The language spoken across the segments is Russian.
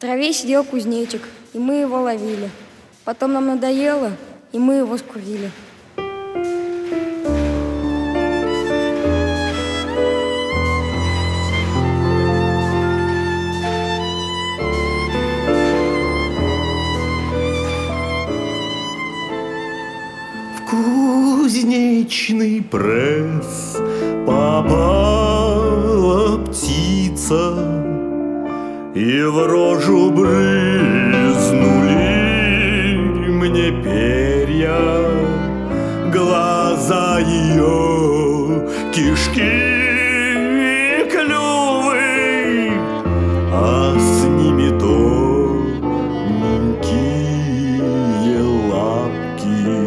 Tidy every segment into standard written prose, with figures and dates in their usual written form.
траве сидел кузнечик, и мы его ловили. Потом нам надоело, и мы его скурили. Кузнечный пресс попала птица, и в рожу брызнули мне перья, глаза ее, кишки и клювы, а с ними тоненькие лапки.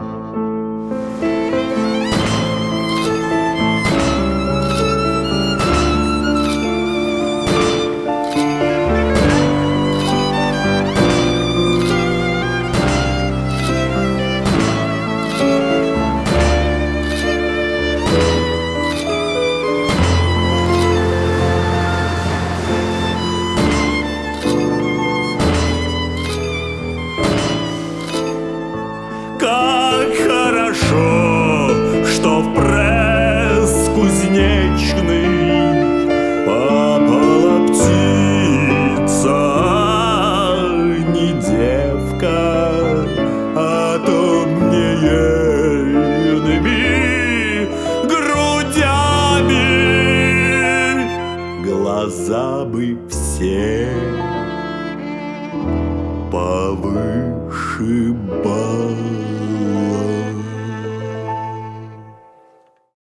Как хорошо, что в пресс кузнечный попала птица, не девка, а то мне ейными грудями глаза бы все повышибать.